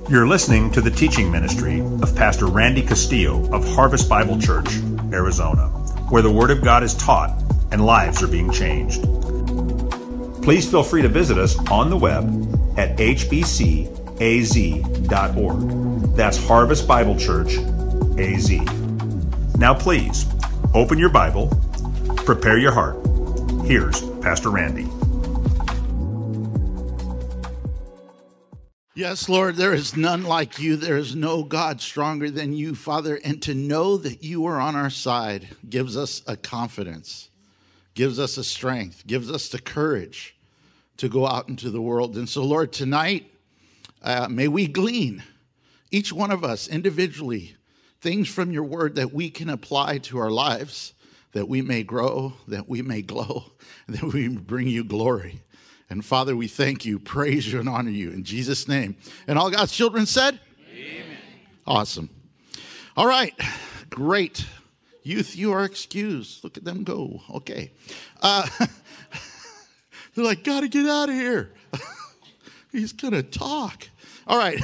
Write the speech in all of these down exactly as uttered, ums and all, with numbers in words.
You're listening to the teaching ministry of Pastor Randy Castillo of Harvest Bible Church, Arizona, where the Word of God is taught and lives are being changed. Please feel free to visit us on the web at h b c a z dot org. That's Harvest Bible Church, A Z. Now please, open your Bible, prepare your heart. Here's Pastor Randy. Yes, Lord, there is none like you. There is no God stronger than you, Father. And to know that you are on our side gives us a confidence, gives us a strength, gives us the courage to go out into the world. And so, Lord, tonight, uh, may we glean, each one of us individually, things from your word that we can apply to our lives, that we may grow, that we may glow, that we may bring you glory. And Father, we thank you, praise you, and honor you in Jesus' name. And all God's children said? Amen. Awesome. All right. Great. Youth, you are excused. Look at them go. Okay. Uh, they're like, gotta get out of here. He's going to talk. All right.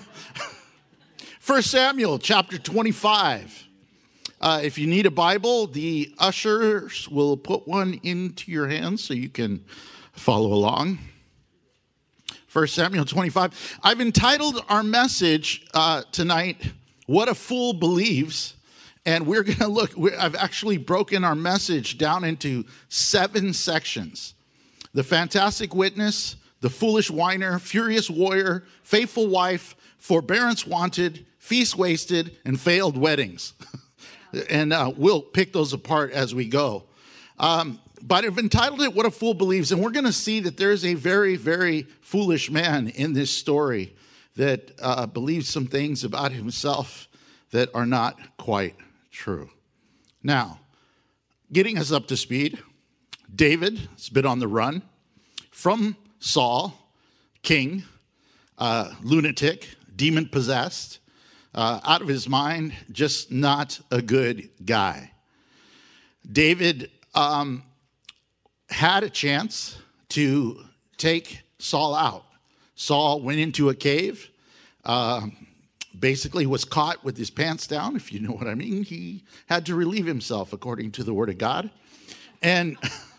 First Samuel chapter twenty-five. Uh, if you need a Bible, the ushers will put one into your hands so you can follow along. First Samuel twenty-five. I've entitled our message uh, tonight, What a Fool Believes. And we're going to look, I've actually broken our message down into seven sections. The fantastic witness, the foolish whiner, furious warrior, faithful wife, forbearance wanted, feast wasted, and failed weddings. and uh, we'll pick those apart as we go. Um, But I've entitled it, What a Fool Believes. And we're going to see that there's a very, very foolish man in this story that uh, believes some things about himself that are not quite true. Now, getting us up to speed, David has been on the run from Saul, king, uh, lunatic, demon-possessed, uh, out of his mind, just not a good guy. David Um, had a chance to take Saul out. Saul went into a cave, uh, basically was caught with his pants down, if you know what I mean. He had to relieve himself according to the word of God. And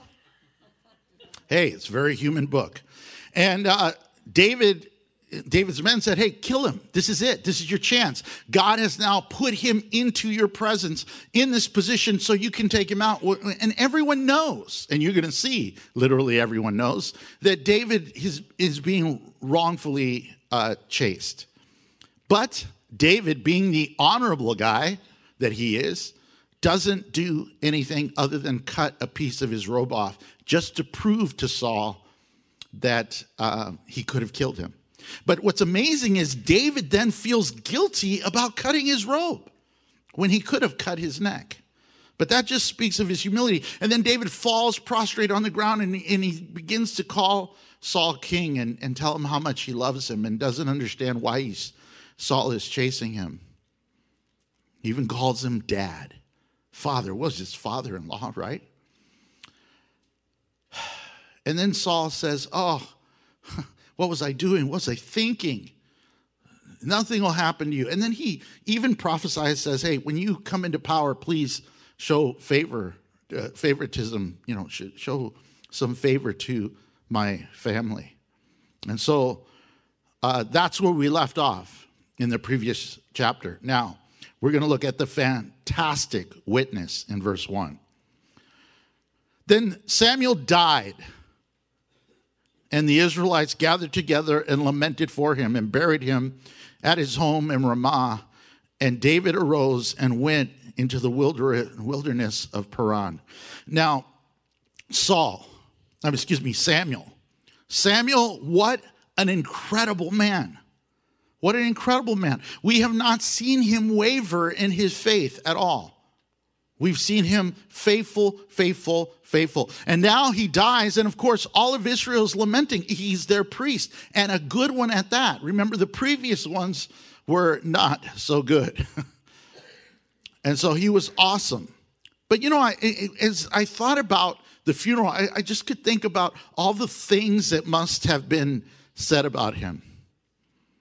hey, it's a very human book. And uh, David, David's men said, hey, kill him. This is it. This is your chance. God has now put him into your presence in this position so you can take him out. And everyone knows, and you're going to see, literally everyone knows, that David is, is being wrongfully uh, chased. But David, being the honorable guy that he is, doesn't do anything other than cut a piece of his robe off just to prove to Saul that uh, he could have killed him. But what's amazing is David then feels guilty about cutting his robe when he could have cut his neck. But that just speaks of his humility. And then David falls prostrate on the ground and, and he begins to call Saul king and, and tell him how much he loves him and doesn't understand why he's, Saul is chasing him. He even calls him dad. Father, was his father-in-law, right? And then Saul says, oh, what was I doing? What was I thinking? Nothing will happen to you. And then he even prophesies, says, hey, when you come into power, please show favor, uh, favoritism, you know, show some favor to my family. And so uh, that's where we left off in the previous chapter. Now, we're going to look at the fantastic witness in verse one. Then Samuel died, and the Israelites gathered together and lamented for him and buried him at his home in Ramah. And David arose and went into the wilderness of Paran. Now, Saul, excuse me, Samuel. Samuel, what an incredible man. What an incredible man. We have not seen him waver in his faith at all. We've seen him faithful, faithful, faithful. And now he dies, and of course, all of Israel's lamenting. He's their priest, and a good one at that. Remember, the previous ones were not so good. And so he was awesome. But, you know, I, as I thought about the funeral, I, I just could think about all the things that must have been said about him.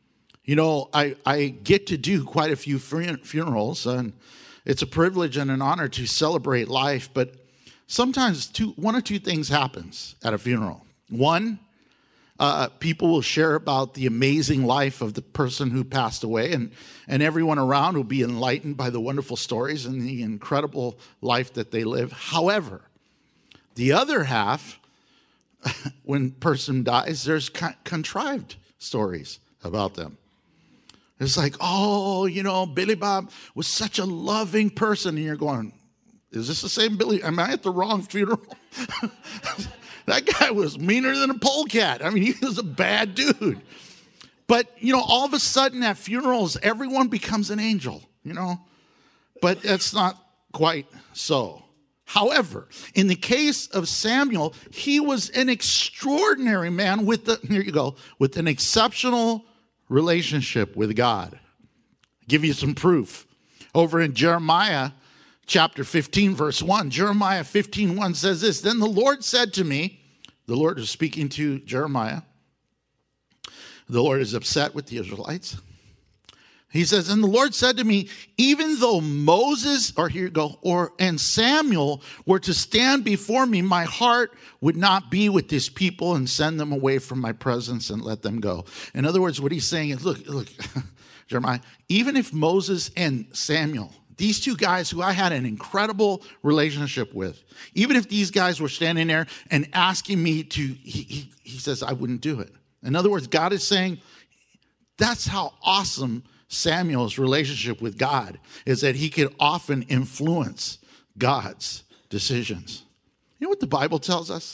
You know, I, I get to do quite a few funerals, and it's a privilege and an honor to celebrate life, but sometimes two, one or two things happens at a funeral. One, uh, people will share about the amazing life of the person who passed away, and, and everyone around will be enlightened by the wonderful stories and the incredible life that they live. However, the other half, when person dies, there's con- contrived stories about them. It's like, oh, you know, Billy Bob was such a loving person. And you're going, is this the same Billy? Am I at the wrong funeral? That guy was meaner than a polecat. I mean, he was a bad dude. But, you know, all of a sudden at funerals, everyone becomes an angel, you know. But that's not quite so. However, in the case of Samuel, he was an extraordinary man with the, here you go, with an exceptional relationship with God. I'll give you some proof. Over in Jeremiah chapter fifteen, verse one, Jeremiah fifteen one says this, then the Lord said to me, the Lord is speaking to Jeremiah. The Lord is upset with the Israelites. He says, and the Lord said to me, even though Moses, or here you go, or and Samuel were to stand before me, my heart would not be with this people and send them away from my presence and let them go. In other words, what he's saying is, look, look, Jeremiah, even if Moses and Samuel, these two guys who I had an incredible relationship with, even if these guys were standing there and asking me to, he, he, he says, I wouldn't do it. In other words, God is saying, that's how awesome Samuel's relationship with God is, that he could often influence God's decisions. You know what the Bible tells us?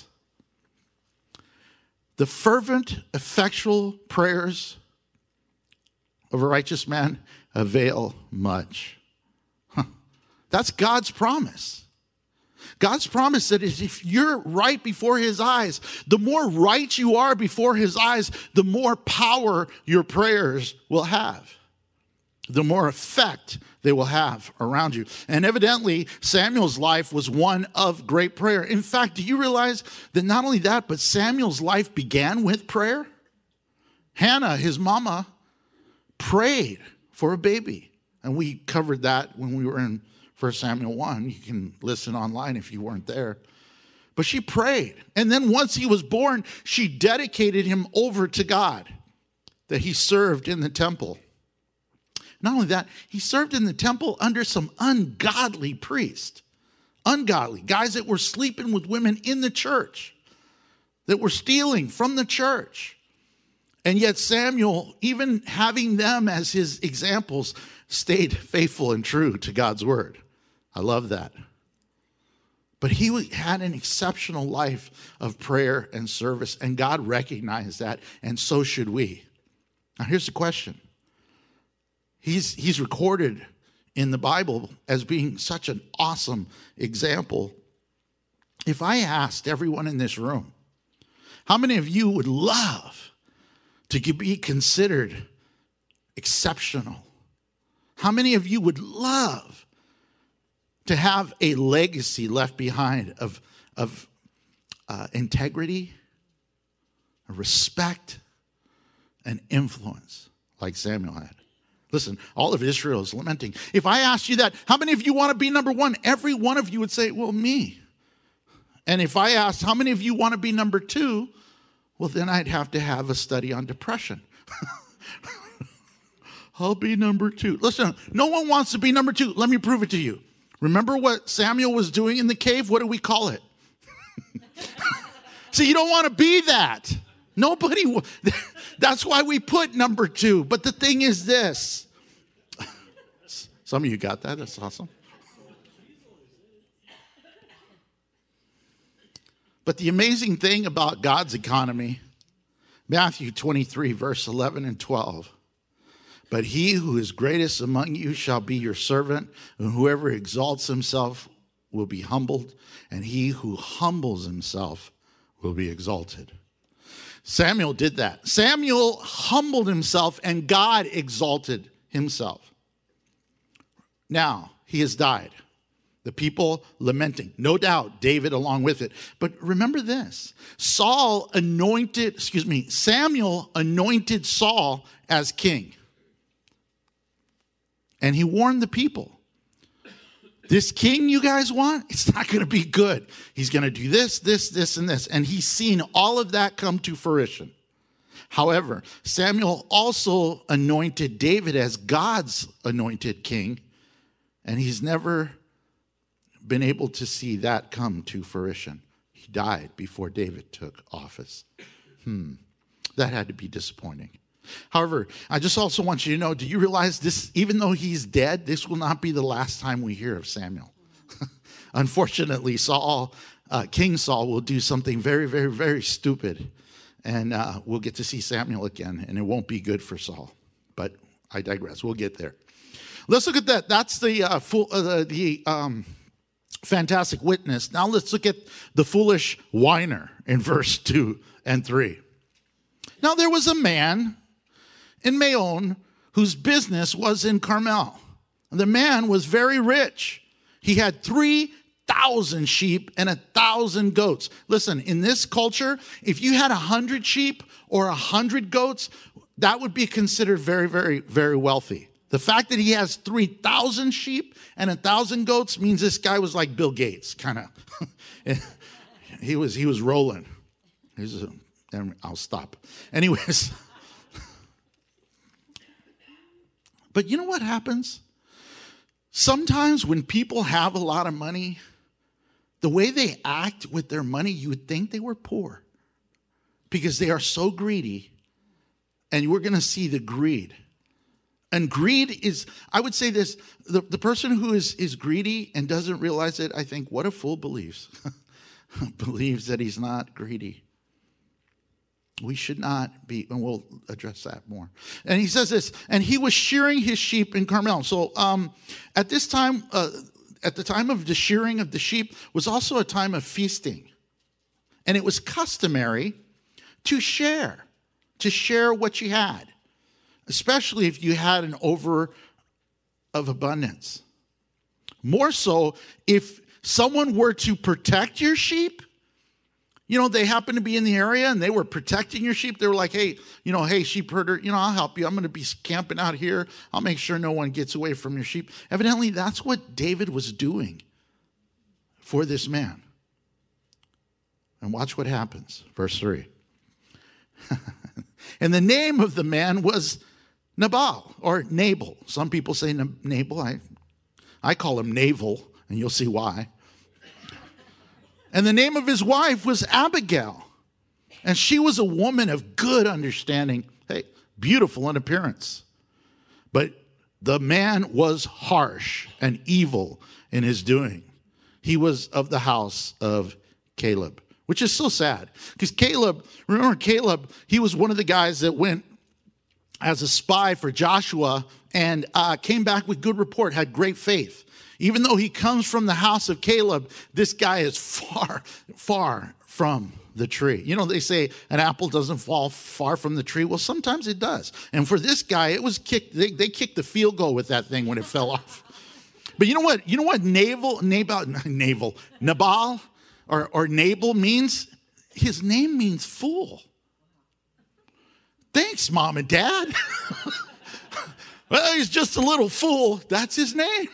The fervent, effectual prayers of a righteous man avail much. Huh. That's God's promise. God's promise that if you're right before his eyes, the more right you are before his eyes, the more power your prayers will have. The more effect they will have around you. And evidently, Samuel's life was one of great prayer. In fact, do you realize that not only that, but Samuel's life began with prayer? Hannah, his mama, prayed for a baby. And we covered that when we were in First Samuel one. You can listen online if you weren't there. But she prayed. And then once he was born, she dedicated him over to God, that he served in the temple. Not only that, he served in the temple under some ungodly priests. Ungodly. Guys that were sleeping with women in the church. That were stealing from the church. And yet Samuel, even having them as his examples, stayed faithful and true to God's word. I love that. But he had an exceptional life of prayer and service. And God recognized that. And so should we. Now here's the question. He's, he's recorded in the Bible as being such an awesome example. If I asked everyone in this room, how many of you would love to be considered exceptional? How many of you would love to have a legacy left behind of, of uh, integrity, respect, and influence like Samuel had? Listen, all of Israel is lamenting. If I asked you that, how many of you want to be number one? Every one of you would say, well, me. And if I asked, how many of you want to be number two? Well, then I'd have to have a study on depression. I'll be number two. Listen, no one wants to be number two. Let me prove it to you. Remember what Samuel was doing in the cave? What do we call it? See, you don't want to be that. Nobody, that's why we put number two. But the thing is this. Some of you got that. That's awesome. But the amazing thing about God's economy, Matthew twenty-three, verse eleven and twelve. But he who is greatest among you shall be your servant, and whoever exalts himself will be humbled, and he who humbles himself will be exalted. Samuel did that. Samuel humbled himself, and God exalted himself. Now, he has died. The people lamenting. No doubt, David along with it. But remember this. Saul anointed, excuse me, Samuel anointed Saul as king. And he warned the people. This king you guys want, it's not going to be good. He's going to do this, this, this, and this. And he's seen all of that come to fruition. However, Samuel also anointed David as God's anointed king. And he's never been able to see that come to fruition. He died before David took office. Hmm. That had to be disappointing. However, I just also want you to know, do you realize this, even though he's dead, this will not be the last time we hear of Samuel. Unfortunately, Saul, uh, King Saul will do something very, very, very stupid. And uh, we'll get to see Samuel again, and it won't be good for Saul. But I digress. We'll get there. Let's look at that. That's the, uh, full, uh, the um, fantastic witness. Now let's look at the foolish whiner in verse two and three. Now there was a man in Maon whose business was in Carmel. The man was very rich. He had three thousand sheep and a thousand goats. Listen, in this culture, if you had a hundred sheep or a hundred goats, that would be considered very, very, very wealthy. The fact that he has three thousand sheep and a thousand goats means this guy was like Bill Gates, kind of. he was he was rolling. He's a, and I'll stop. Anyways. But you know what happens? Sometimes when people have a lot of money, the way they act with their money, you would think they were poor because they are so greedy. And we're going to see the greed. And greed is, I would say this, the, the person who is, is greedy and doesn't realize it, I think, what a fool believes. believes that he's not greedy. We should not be, and we'll address that more. And he says this, and he was shearing his sheep in Carmel. So um, at this time, uh, at the time of the shearing of the sheep was also a time of feasting. And it was customary to share, to share what you had, especially if you had an over of abundance. More so if someone were to protect your sheep. You know, they happened to be in the area and they were protecting your sheep. They were like, hey, you know, hey, sheep herder, you know, I'll help you. I'm going to be camping out here. I'll make sure no one gets away from your sheep. Evidently, that's what David was doing for this man. And watch what happens. Verse three. And the name of the man was Nabal or Nabal. Some people say Nabal. I, I call him Naval, and you'll see why. And the name of his wife was Abigail. And she was a woman of good understanding. Hey, beautiful in appearance. But the man was harsh and evil in his doing. He was of the house of Caleb, which is so sad. Because Caleb, remember Caleb, he was one of the guys that went as a spy for Joshua and uh, came back with good report, had great faith. Even though he comes from the house of Caleb, this guy is far, far from the tree. You know, they say an apple doesn't fall far from the tree. Well, sometimes it does. And for this guy, it was kicked. They, they kicked the field goal with that thing when it fell off. But you know what? You know what Naval, Nabal, Naval, Nabal or, or Nabal means? His name means fool. Thanks, Mom and Dad. Well, he's just a little fool. That's his name.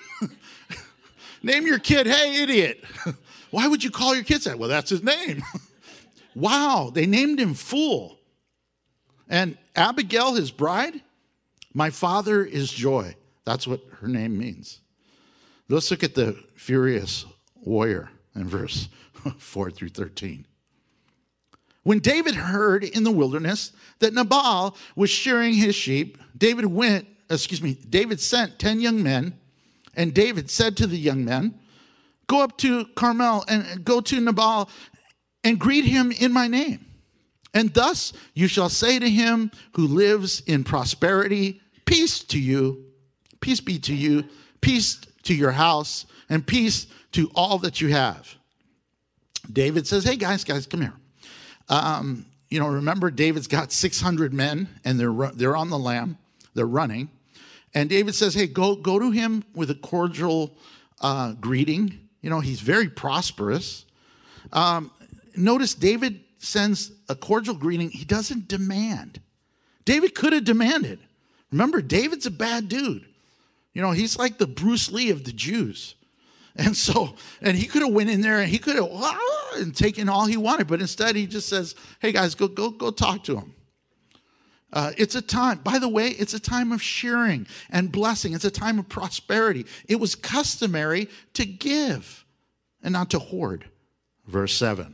Name your kid, hey, idiot. Why would you call your kids that? Well, that's his name. Wow, they named him fool. And Abigail, his bride, my father is joy. That's what her name means. Let's look at the furious warrior in verse four through thirteen. When David heard in the wilderness that Nabal was shearing his sheep, David went, excuse me, David sent ten young men. And David said to the young men, go up to Carmel and go to Nabal and greet him in my name. And thus you shall say to him who lives in prosperity, peace to you, peace be to you, peace to your house, and peace to all that you have. David says, hey, guys, guys, come here. Um, you know, remember, David's got six hundred men, and they're they're on the lam. They're running. And David says, hey, go, go to him with a cordial uh, greeting. You know, he's very prosperous. Um, notice David sends a cordial greeting. He doesn't demand. David could have demanded. Remember, David's a bad dude. You know, he's like the Bruce Lee of the Jews. And so, and he could have went in there and he could have ah, and taken all he wanted, but instead he just says, hey guys, go, go, go talk to him. Uh, it's a time, by the way, it's a time of sharing and blessing. It's a time of prosperity. It was customary to give and not to hoard. Verse seven.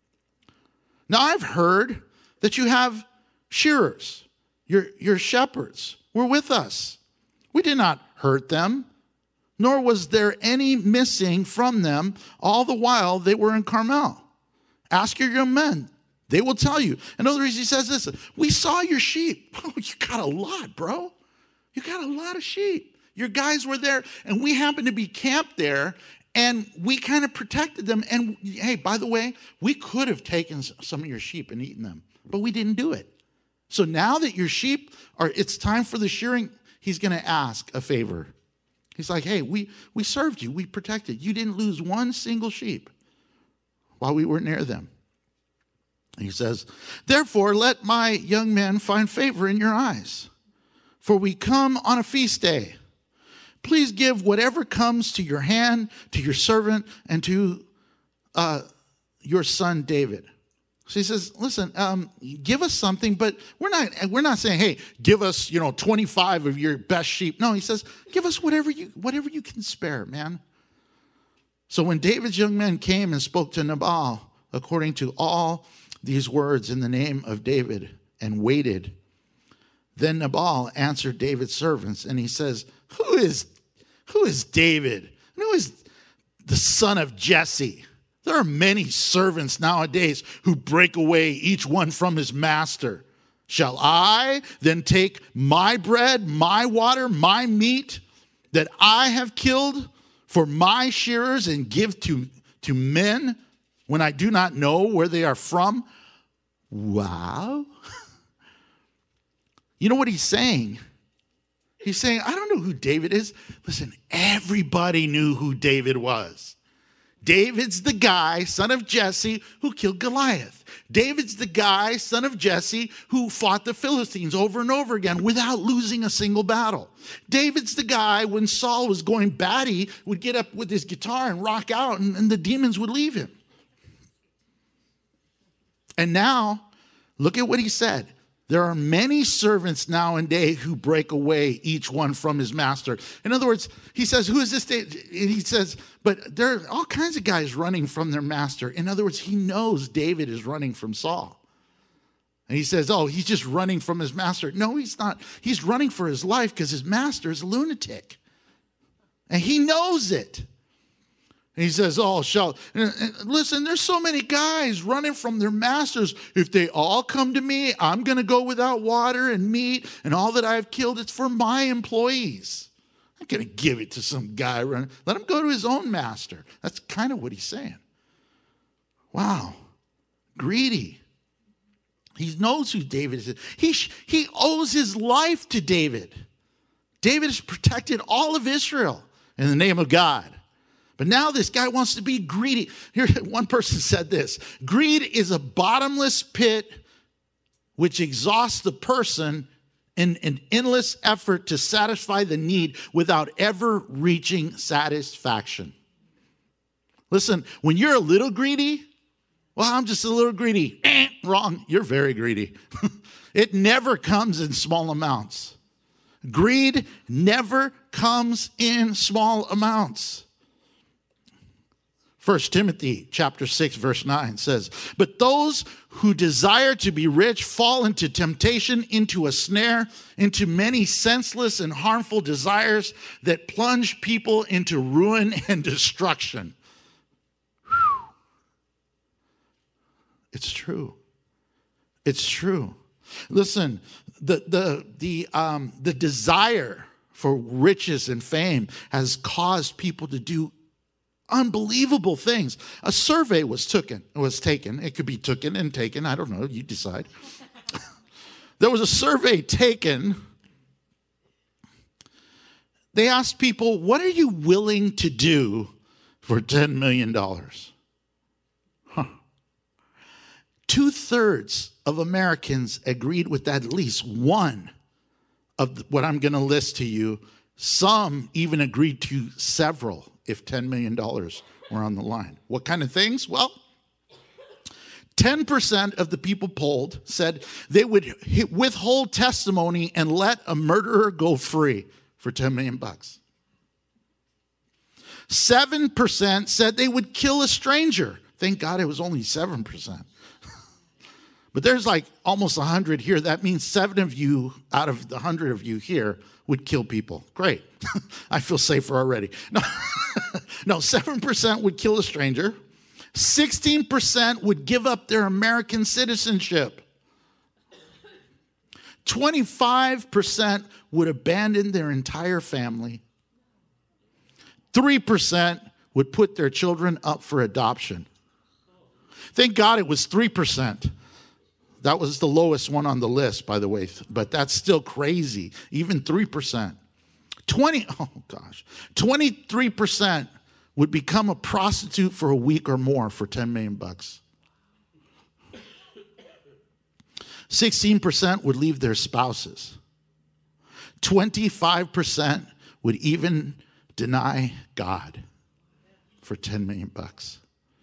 Now I've heard that you have shearers, your, your shepherds were with us. We did not hurt them, nor was there any missing from them all the while they were in Carmel. Ask your young men. They will tell you. In other words, he says this, we saw your sheep. Oh, you got a lot, bro. You got a lot of sheep. Your guys were there, and we happened to be camped there, and we kind of protected them. And hey, by the way, we could have taken some of your sheep and eaten them, but we didn't do it. So now that your sheep are, it's time for the shearing, he's going to ask a favor. He's like, hey, we, we served you. We protected. You didn't lose one single sheep while we were near them. He says, therefore, let my young men find favor in your eyes, for we come on a feast day. Please give whatever comes to your hand, to your servant, and to uh, your son David. So he says, listen, um, give us something, but we're not, we're not saying, hey, give us, you know, twenty-five of your best sheep. No, he says, give us whatever you, whatever you can spare, man. So when David's young men came and spoke to Nabal, according to all these words in the name of David, and waited, then Nabal answered David's servants, and he says, who is, who is David? And who is the son of Jesse? There are many servants nowadays who break away, each one from his master. Shall I then take my bread, my water, my meat that I have killed for my shearers and give to, to men when I do not know where they are from? Wow. You know what he's saying? He's saying, I don't know who David is. Listen, everybody knew who David was. David's the guy, son of Jesse, who killed Goliath. David's the guy, son of Jesse, who fought the Philistines over and over again without losing a single battle. David's the guy, when Saul was going batty, would get up with his guitar and rock out, and, and the demons would leave him. And now, look at what he said. There are many servants nowadays who break away, each one from his master. In other words, he says, who is this? He says, but there are all kinds of guys running from their master. In other words, he knows David is running from Saul. And he says, oh, he's just running from his master. No, he's not. He's running for his life because his master is a lunatic. And he knows it. And he says, oh, shall, and, and listen, there's so many guys running from their masters. If they all come to me, I'm going to go without water and meat, and all that I've killed, it's for my employees. I'm going to give it to some guy running. Let him go to his own master. That's kind of what he's saying. Wow. Greedy. He knows who David is. He, he owes his life to David. David has protected all of Israel in the name of God. But now this guy wants to be greedy. Here, one person said this: greed is a bottomless pit which exhausts the person in an endless effort to satisfy the need without ever reaching satisfaction. Listen, when you're a little greedy, well, I'm just a little greedy. Eh, wrong. You're very greedy. It never comes in small amounts. Greed never comes in small amounts. First Timothy chapter six, verse nine says, but those who desire to be rich fall into temptation, into a snare, into many senseless and harmful desires that plunge people into ruin and destruction. Whew. It's true. It's true. Listen, the, the, the, um, the desire for riches and fame has caused people to do unbelievable things. A survey was taken, was taken. It could be taken and taken. I don't know. You decide. There was a survey taken. They asked people, what are you willing to do for ten million dollars? Huh. Two-thirds of Americans agreed with at least one of what I'm going to list to you Some even agreed to several if ten million dollars were on the line. What kind of things? Well, ten percent of the people polled said they would withhold testimony and let a murderer go free for ten million bucks. seven percent said they would kill a stranger. Thank God it was only seven percent. But there's like almost one hundred here. That means seven of you out of the one hundred of you here would kill people. Great. I feel safer already. No, no, seven percent would kill a stranger. sixteen percent would give up their American citizenship. twenty-five percent would abandon their entire family. three percent would put their children up for adoption. Thank God it was three percent. That was the lowest one on the list, by the way, but that's still crazy. Even three percent. twenty, oh gosh, twenty-three percent would become a prostitute for a week or more for ten million bucks. sixteen percent would leave their spouses. twenty-five percent would even deny God for ten million bucks.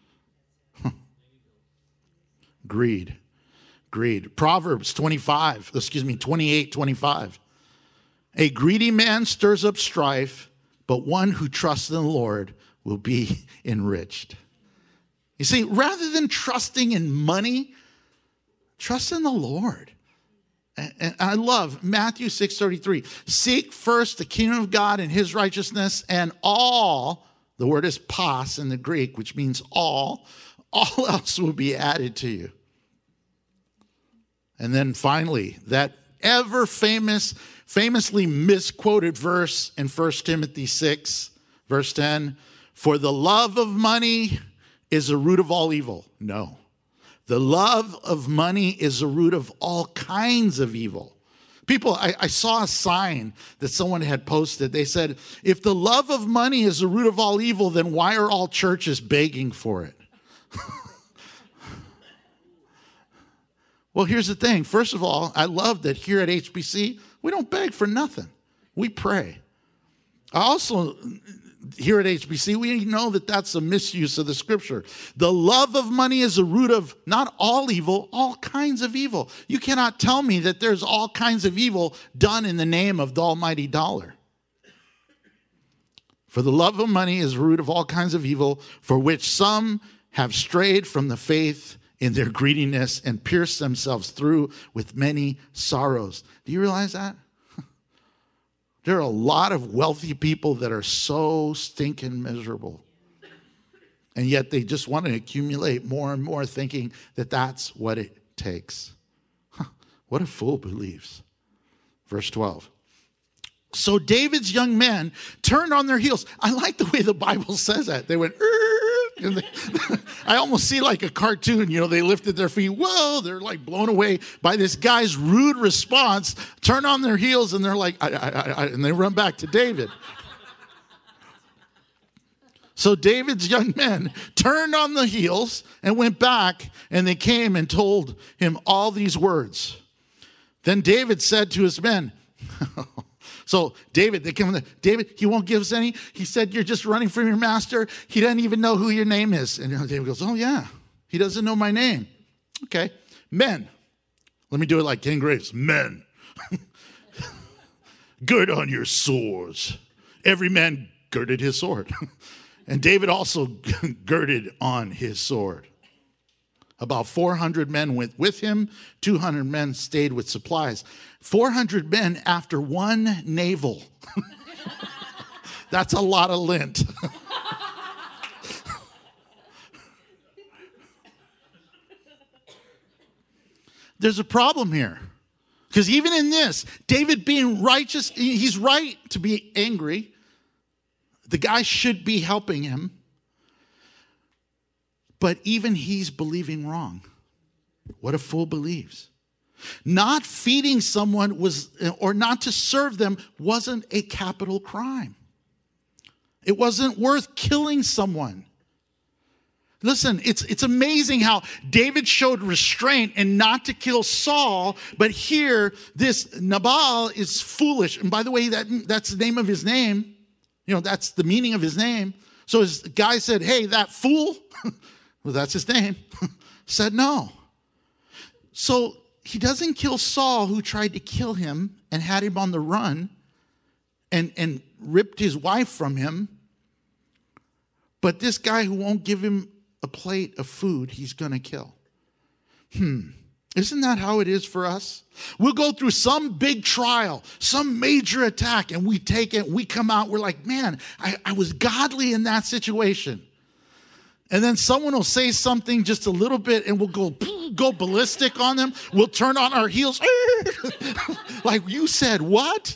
Greed. Greed. Proverbs twenty-five, excuse me, twenty-eight, twenty-five. A greedy man stirs up strife, but one who trusts in the Lord will be enriched. You see, rather than trusting in money, trust in the Lord. And I love Matthew six thirty-three. Seek first the kingdom of God and his righteousness, and all, the word is pas in the Greek, which means all, all else will be added to you. And then finally, that ever famous, famously misquoted verse in First Timothy six, verse ten, for the love of money is a root of all evil. No. The love of money is a root of all kinds of evil. People, I, I saw a sign that someone had posted. They said, if the love of money is the root of all evil, then why are all churches begging for it? Well, here's the thing. First of all, I love that here at H B C, we don't beg for nothing. We pray. I also, here at H B C, we know that that's a misuse of the scripture. The love of money is a root of not all evil, all kinds of evil. You cannot tell me that there's all kinds of evil done in the name of the almighty dollar. For the love of money is a root of all kinds of evil, for which some have strayed from the faith in their greediness and pierced themselves through with many sorrows. Do you realize that? There are a lot of wealthy people that are so stinking miserable. And yet they just want to accumulate more and more, thinking that that's what it takes. Huh, what a fool believes. Verse twelve. So David's young men turned on their heels. I like the way the Bible says that. They went, and they, I almost see like a cartoon, you know, they lifted their feet. Whoa, they're like blown away by this guy's rude response, turn on their heels, and they're like, I, I, I, and they run back to David. So David's young men turned on the heels and went back, and they came and told him all these words. Then David said to his men, so David, they come, David, he won't give us any. He said, you're just running from your master. He doesn't even know who your name is. And David goes, oh yeah, he doesn't know my name. Okay, men. Let me do it like King Graves. Men. Gird on your swords. Every man girded his sword. And David also girded on his sword. About four hundred men went with him. two hundred men stayed with supplies. four hundred men after one navel. That's a lot of lint. There's a problem here. Because even in this, David being righteous, he's right to be angry. The guy should be helping him. But even he's believing wrong. What a fool believes. Not feeding someone was, or not to serve them wasn't a capital crime. It wasn't worth killing someone. Listen, it's it's amazing how David showed restraint and not to kill Saul, but here this Nabal is foolish. And by the way, that that's the name of his name. You know, that's the meaning of his name. So his guy said, hey, that fool, well, that's his name, said no. So he doesn't kill Saul, who tried to kill him and had him on the run and, and ripped his wife from him. But this guy who won't give him a plate of food, he's going to kill. Hmm. Isn't that how it is for us? We'll go through some big trial, some major attack, and we take it, we come out, we're like, man, I, I was godly in that situation. And then someone will say something just a little bit, and we'll go, go ballistic on them. We'll turn on our heels. Like you said, what?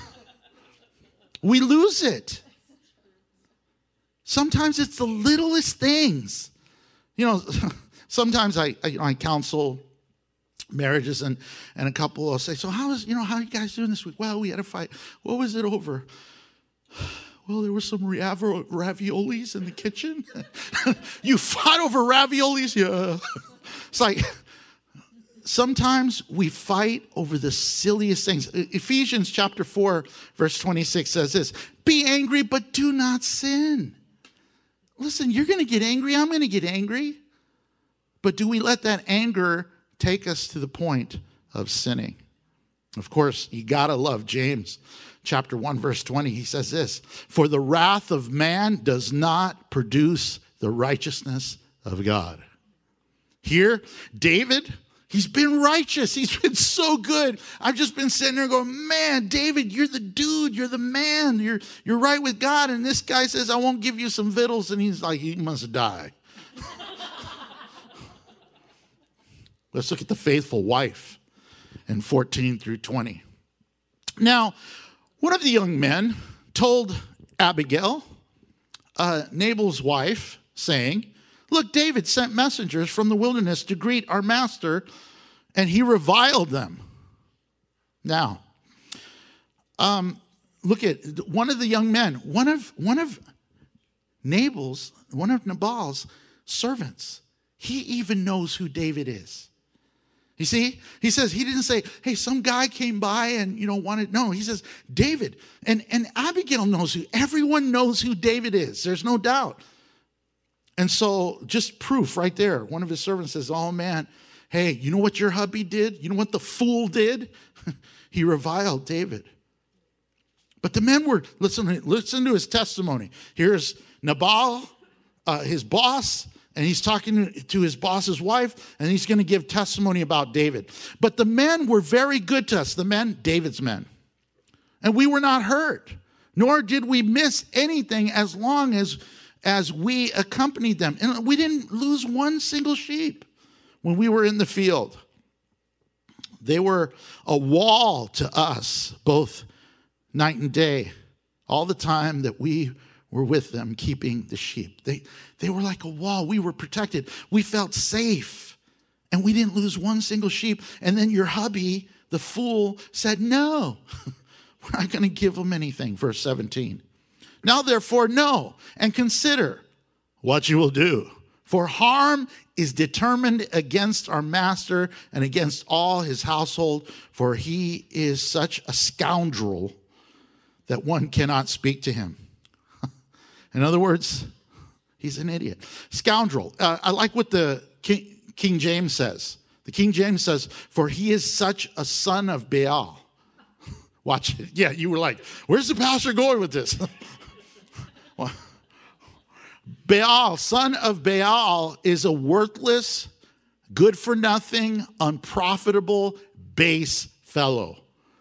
We lose it. Sometimes it's the littlest things. You know, sometimes I, I, I counsel marriages, and, and a couple will say, so how is, you know, how are you guys doing this week? Well, we had a fight. What was it over? Well, there were some rav- raviolis in the kitchen. You fought over raviolis? Yeah. It's like, sometimes we fight over the silliest things. Ephesians chapter four, verse twenty-six says this, be angry, but do not sin. Listen, you're going to get angry. I'm going to get angry. But do we let that anger take us to the point of sinning? Of course, you got to love James chapter one, verse twenty. He says this, for the wrath of man does not produce the righteousness of God. Here, David, he's been righteous. He's been so good. I've just been sitting there going, man, David, you're the dude. You're the man. You're, you're right with God. And this guy says, I won't give you some victuals. And he's like, he must die. Let's look at the faithful wife in fourteen through twenty. Now, one of the young men told Abigail, uh, Nabal's wife, saying, look, David sent messengers from the wilderness to greet our master, and he reviled them. Now, um, look at one of the young men, one of one of Nabal's, one of Nabal's servants. He even knows who David is. You see, he says, he didn't say, hey, some guy came by and, you know, wanted, no, he says, David. And, and Abigail knows who, everyone knows who David is. There's no doubt. And so just proof right there. One of his servants says, oh man, hey, you know what your hubby did? You know what the fool did? He reviled David. But the men were, listen, listen to his testimony. Here's Nabal, uh, his boss, and he's talking to his boss's wife, and he's going to give testimony about David. But the men were very good to us, the men, David's men. And we were not hurt, nor did we miss anything as long as, as we accompanied them. And we didn't lose one single sheep when we were in the field. They were a wall to us, both night and day, all the time that we were with them keeping the sheep. They, they were like a wall. We were protected. We felt safe, and we didn't lose one single sheep. And then your hubby, the fool, said, no, we're not going to give them anything. Verse seventeen. Now, therefore, know and consider what you will do. For harm is determined against our master and against all his household, for he is such a scoundrel that one cannot speak to him. In other words, he's an idiot. Scoundrel. Uh, I like what the King, King James says. The King James says, for he is such a son of Baal. Watch it. Yeah, you were like, where's the pastor going with this? Well, Baal, son of Baal, is a worthless, good for nothing, unprofitable, base fellow.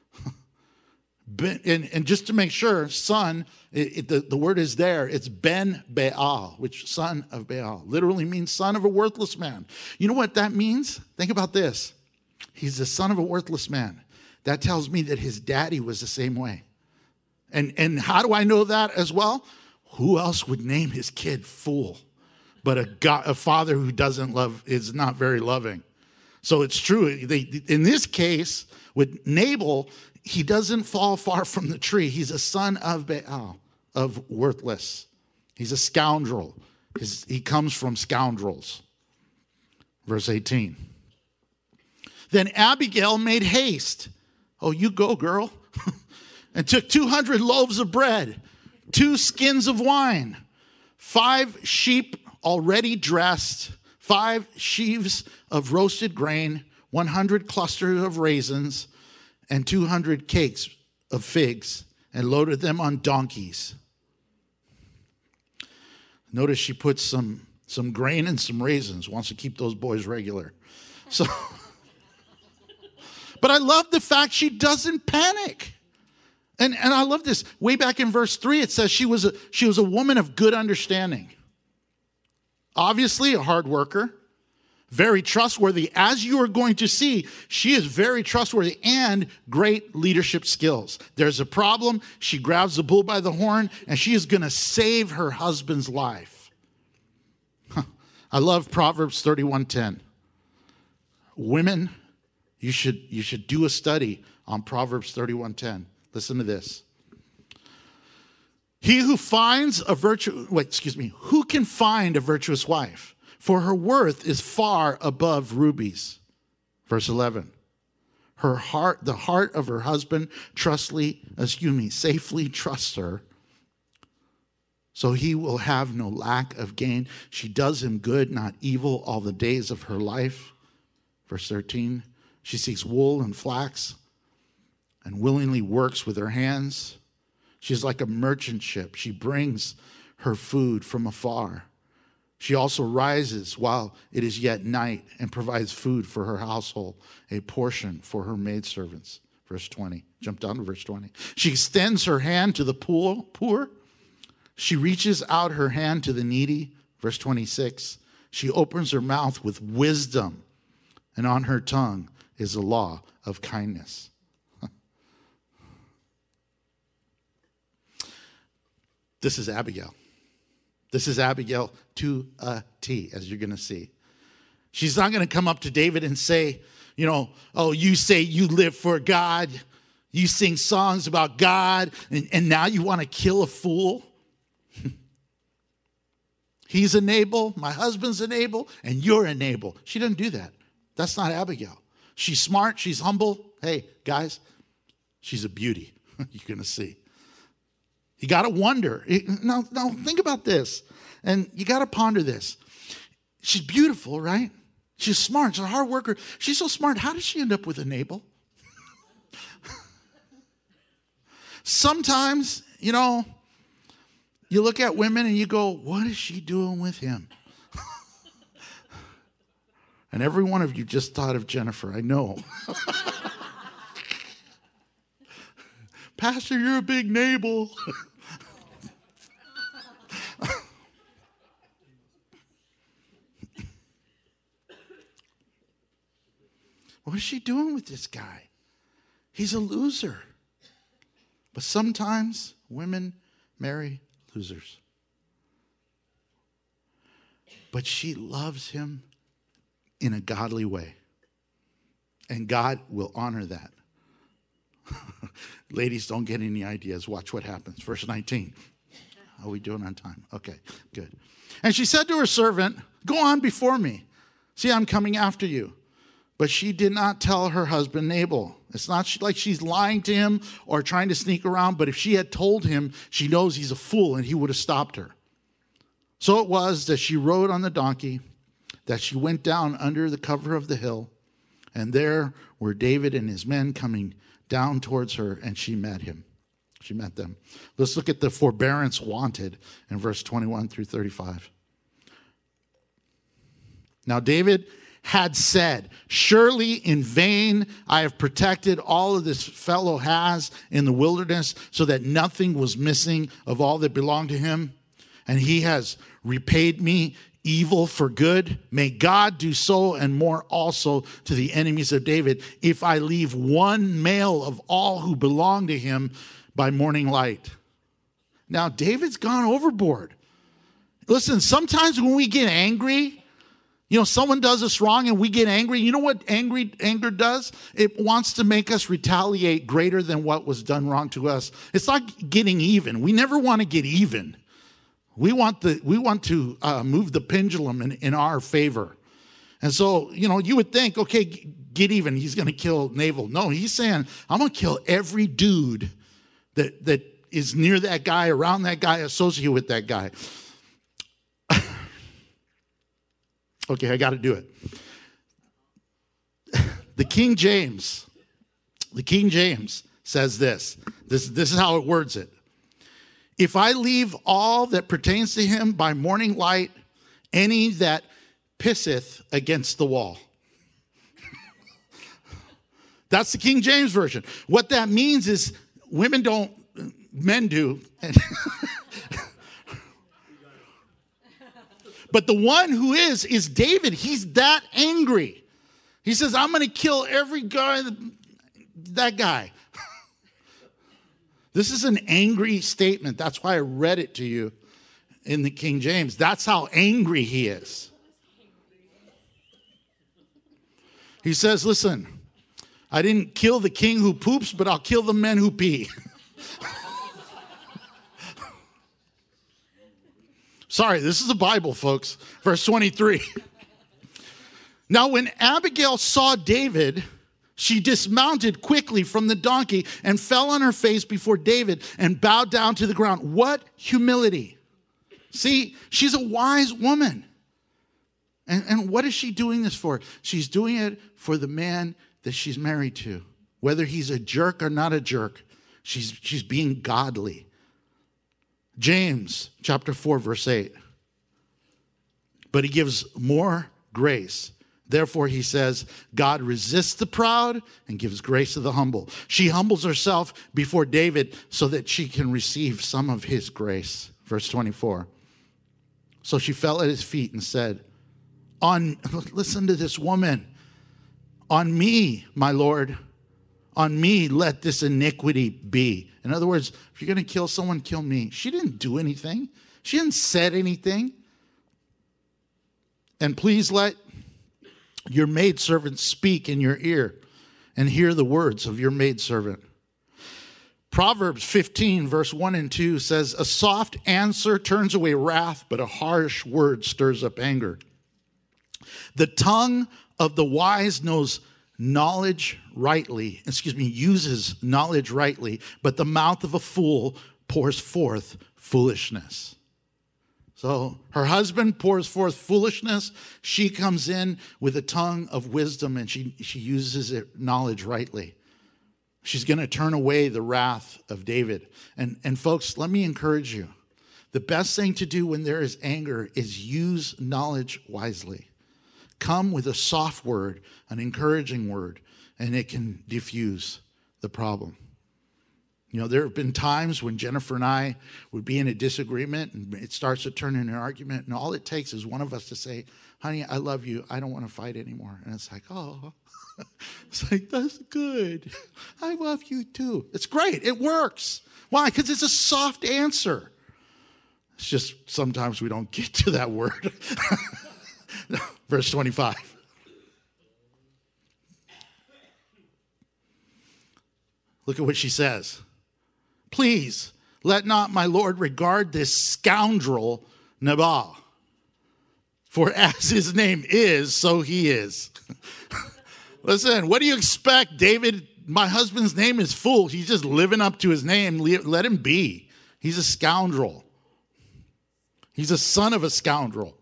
And, and just to make sure, son, it, it, the, the word is there. It's Ben Baal, which son of Baal literally means son of a worthless man. You know what that means? Think about this. He's the son of a worthless man. That tells me that his daddy was the same way. And, and how do I know that as well? Who else would name his kid fool but a, God, a father who doesn't love, is not very loving? So it's true. They, in this case, with Nabal, he doesn't fall far from the tree. He's a son of Baal, of worthless. He's a scoundrel. His, he comes from scoundrels. Verse eighteen. Then Abigail made haste. Oh, you go, girl. And took two hundred loaves of bread, two skins of wine, five sheep already dressed, five sheaves of roasted grain, one hundred clusters of raisins, and two hundred cakes of figs, and loaded them on donkeys. Notice she puts some, some grain and some raisins, wants to keep those boys regular. So, but I love the fact she doesn't panic. And, and I love this. Way back in verse three, it says she was a, she was a woman of good understanding. Obviously a hard worker, very trustworthy. As you are going to see, she is very trustworthy and great leadership skills. There's a problem. She grabs the bull by the horn, and she is going to save her husband's life. Huh. I love Proverbs thirty-one ten. Women, you should, you should do a study on Proverbs thirty-one ten. Listen to this. He who finds a virtue, wait, excuse me, who can find a virtuous wife? For her worth is far above rubies. Verse eleven. Her heart, the heart of her husband, trustly, excuse me, safely trusts her. So he will have no lack of gain. She does him good, not evil, all the days of her life. Verse thirteen. She seeks wool and flax and willingly works with her hands. She's like a merchant ship. She brings her food from afar. She also rises while it is yet night and provides food for her household, a portion for her maidservants. Verse twenty. Jump down to verse twenty. She extends her hand to the poor. She reaches out her hand to the needy. Verse twenty-six. She opens her mouth with wisdom, and on her tongue is the law of kindness. This is Abigail. This is Abigail to a T, as you're going to see. She's not going to come up to David and say, you know, oh, you say you live for God. You sing songs about God, and, and now you want to kill a fool? He's a Nabal, my husband's a Nabal, and you're a Nabal. She doesn't do that. That's not Abigail. She's smart. She's humble. Hey, guys, she's a beauty. You're going to see. You got to wonder. Now, now, think about this. And you got to ponder this. She's beautiful, right? She's smart. She's a hard worker. She's so smart. How did she end up with a Nabal? Sometimes, you know, you look at women and you go, what is she doing with him? And every one of you just thought of Jennifer. I know. Pastor, you're a big Nabal. What is she doing with this guy? He's a loser. But sometimes women marry losers. But she loves him in a godly way. And God will honor that. Ladies, don't get any ideas. Watch what happens. Verse nineteen. How are we doing on time? Okay, good. And she said to her servant, go on before me. See, I'm coming after you. But she did not tell her husband Nabal. It's not like she's lying to him or trying to sneak around, but if she had told him, she knows he's a fool and he would have stopped her. So it was that she rode on the donkey, that she went down under the cover of the hill, and there were David and his men coming down towards her, and she met him. She met them. Let's look at the forbearance wanted in verse twenty-one through thirty-five. Now David had said, surely in vain I have protected all of this fellow has in the wilderness, so that nothing was missing of all that belonged to him. And he has repaid me evil for good. May God do so and more also to the enemies of David, if I leave one male of all who belong to him by morning light. Now, David's gone overboard. Listen, sometimes when we get angry, you know, someone does us wrong and we get angry. You know what angry anger does? It wants to make us retaliate greater than what was done wrong to us. It's like getting even. We never want to get even. We want the we want to uh, move the pendulum in, in our favor. And so, you know, you would think, okay, get even. He's going to kill Nabal. No, he's saying, I'm going to kill every dude that that is near that guy, around that guy, associated with that guy. Okay, I got to do it. The King James, the King James says this. This, this is how it words it. If I leave all that pertains to him by morning light, any that pisseth against the wall. That's the King James Version. What that means is women don't, men do. But the one who is, is David. He's that angry. He says, I'm going to kill every guy, that guy. This is an angry statement. That's why I read it to you in the King James. That's how angry he is. He says, listen, I didn't kill the king who poops, but I'll kill the men who pee. Sorry, this is the Bible, folks. Verse twenty-three. Now, when Abigail saw David, she dismounted quickly from the donkey and fell on her face before David and bowed down to the ground. What humility. See, she's a wise woman. And, and what is she doing this for? She's doing it for the man that she's married to. Whether he's a jerk or not a jerk, she's, she's being godly. James chapter four, verse eight. But he gives more grace. Therefore, he says, God resists the proud and gives grace to the humble. She humbles herself before David so that she can receive some of his grace. Verse twenty-four. So she fell at his feet and said, "On, listen to this woman. On me, my Lord, on me let this iniquity be." In other words, if you're going to kill someone, kill me. She didn't do anything. She hadn't said anything. And please let your maidservant speak in your ear and hear the words of your maidservant. Proverbs fifteen, verse one and two says, a soft answer turns away wrath, but a harsh word stirs up anger. The tongue of the wise knows knowledge rightly, excuse me, uses knowledge rightly, but the mouth of a fool pours forth foolishness. So her husband pours forth foolishness. She comes in with a tongue of wisdom and she, she uses it knowledge rightly. She's going to turn away the wrath of David. And, and folks, let me encourage you. The best thing to do when there is anger is use knowledge wisely. Come with a soft word, an encouraging word, and it can diffuse the problem. You know, there have been times when Jennifer and I would be in a disagreement and it starts to turn into an argument, and all it takes is one of us to say, honey, I love you. I don't want to fight anymore. And it's like, oh, it's like, that's good. I love you too. It's great. It works. Why? Because it's a soft answer. It's just sometimes we don't get to that word. Verse twenty-five. Look at what she says. Please let not my Lord regard this scoundrel Nabal, for as his name is, so he is. Listen, what do you expect, David? My husband's name is fool. He's just living up to his name. Let him be. He's a scoundrel. He's a son of a scoundrel.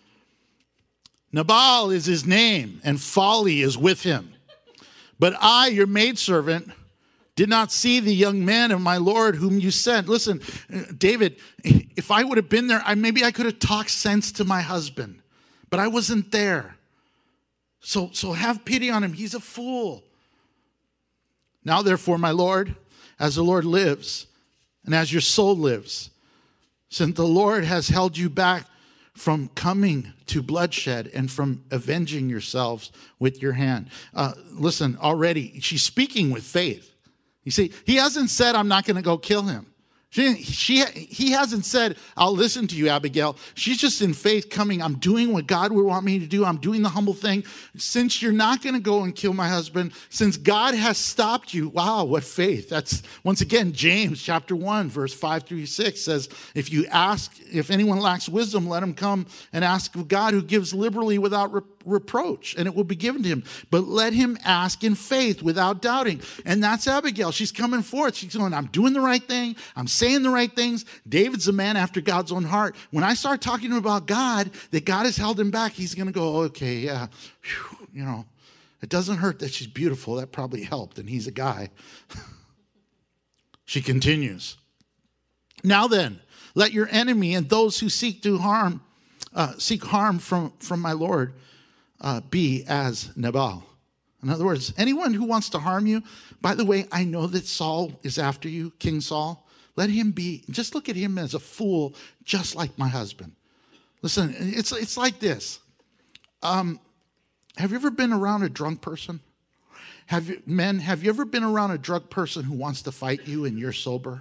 Nabal is his name, and folly is with him. But I, your maidservant, did not see the young man of my Lord whom you sent. Listen, David, if I would have been there, I, maybe I could have talked sense to my husband. But I wasn't there. So, so have pity on him. He's a fool. Now, therefore, my Lord, as the Lord lives, and as your soul lives, since the Lord has held you back from coming to bloodshed and from avenging yourselves with your hand. Uh, listen, already, she's speaking with faith. You see, he hasn't said, I'm not going to go kill him. She, she, he hasn't said, I'll listen to you, Abigail. She's just in faith coming. I'm doing what God would want me to do. I'm doing the humble thing. Since you're not going to go and kill my husband, since God has stopped you, wow, what faith. That's, once again, James chapter one, verse five through six says, if you ask, if anyone lacks wisdom, let him come and ask of God who gives liberally without re- reproach, and it will be given to him. But let him ask in faith without doubting. And that's Abigail. She's coming forth. She's going, I'm doing the right thing. I'm saying the right things. David's a man after God's own heart. When I start talking to him about God, that God has held him back, he's going to go, okay, yeah, whew, you know, it doesn't hurt that she's beautiful. That probably helped, and he's a guy. She continues. Now then, let your enemy and those who seek to harm, uh, seek harm from, from my Lord, uh, be as Nabal. In other words, anyone who wants to harm you, by the way, I know that Saul is after you, King Saul. Let him be, just look at him as a fool, just like my husband. Listen, it's it's like this. Um, have you ever been around a drunk person? Have you, men, have you ever been around a drunk person who wants to fight you and you're sober?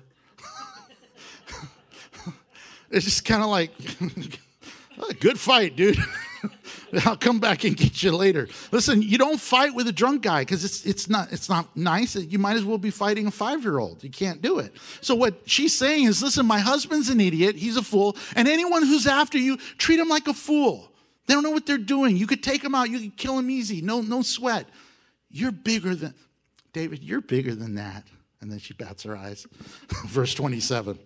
It's just kind of like, oh, good fight, dude. I'll come back and get you later. Listen, you don't fight with a drunk guy because it's it's not it's not nice. You might as well be fighting a five-year-old. You can't do it. So what she's saying is, listen, my husband's an idiot. He's a fool. And anyone who's after you, treat him like a fool. They don't know what they're doing. You could take him out. You could kill him easy. No, no sweat. You're bigger than, David, you're bigger than that. And then she bats her eyes. Verse twenty-seven.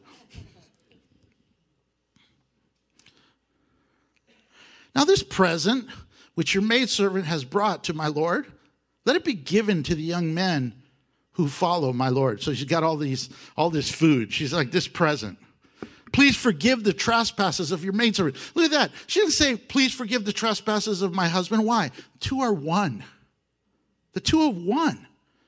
Now this present, which your maidservant has brought to my Lord, let it be given to the young men who follow my Lord. So she's got all these, all this food. She's like, this present. Please forgive the trespasses of your maidservant. Look at that. She didn't say, please forgive the trespasses of my husband. Why? Two are one. The two are one.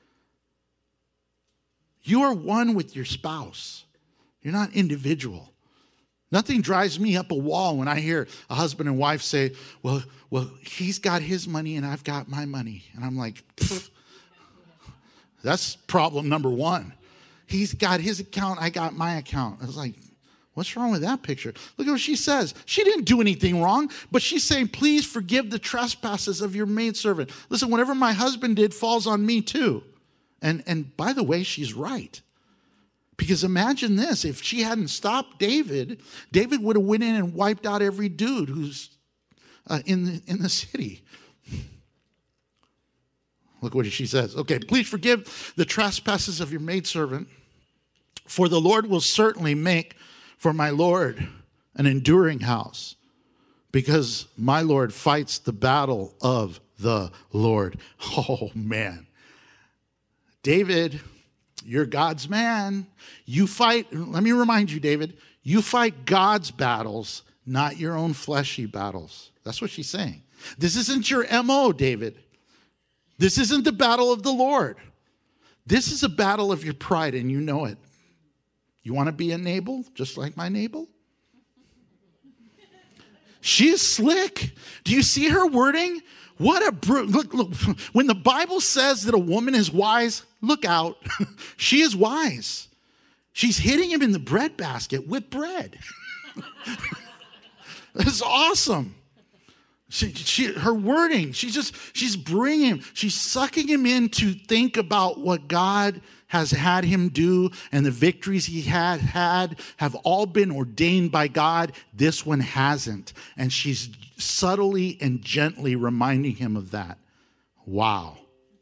You are one with your spouse. You're not individual. Nothing drives me up a wall when I hear a husband and wife say, well, well, he's got his money and I've got my money. And I'm like, that's problem number one. He's got his account, I got my account. I was like, what's wrong with that picture? Look at what she says. She didn't do anything wrong, but she's saying, please forgive the trespasses of your maidservant. Listen, whatever my husband did falls on me too. And, and by the way, she's right. Because imagine this, if she hadn't stopped David, David would have went in and wiped out every dude who's uh, in, the, in the city. Look what she says. Okay, please forgive the trespasses of your maidservant, for the Lord will certainly make for my Lord an enduring house, because my Lord fights the battle of the Lord. Oh, man. David, you're God's man. You fight, let me remind you, David, you fight God's battles, not your own fleshy battles. That's what she's saying. This isn't your M O, David. This isn't the battle of the Lord. This is a battle of your pride, and you know it. You want to be a Nabal, just like my Nabal? She is slick. Do you see her wording? What a br- look, look. When the Bible says that a woman is wise, look out. She is wise. She's hitting him in the breadbasket with bread. That's awesome. She, she, her wording, she's just, she's bringing him, she's sucking him in to think about what God has had him do, and the victories he had had have all been ordained by God. This one hasn't. And she's subtly and gently reminding him of that. Wow.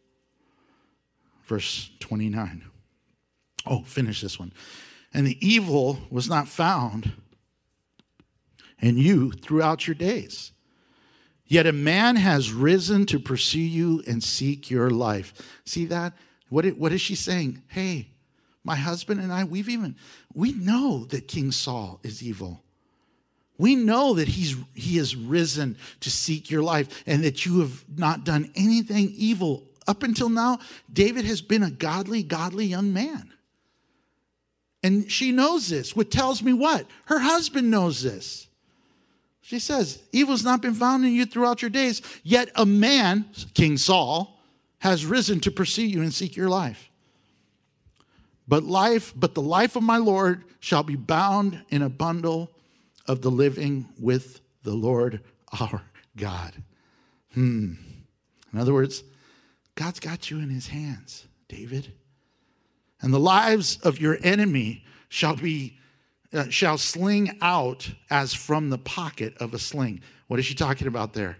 Verse twenty-nine. Oh, finish this one. And the evil was not found in you throughout your days. Yet a man has risen to pursue you and seek your life. See that? What, what is she saying? Hey, my husband and I, we've even, we know that King Saul is evil. We know that he's he has risen to seek your life and that you have not done anything evil. Up until now, David has been a godly, godly young man. And she knows this, which tells me what? Her husband knows this. She says, evil's not been found in you throughout your days, yet a man, King Saul, has risen to pursue you and seek your life. But life, but the life of my Lord shall be bound in a bundle of the living with the Lord our God. Hmm. In other words, God's got you in his hands, David. And the lives of your enemy shall be uh, shall sling out as from the pocket of a sling. What is she talking about there?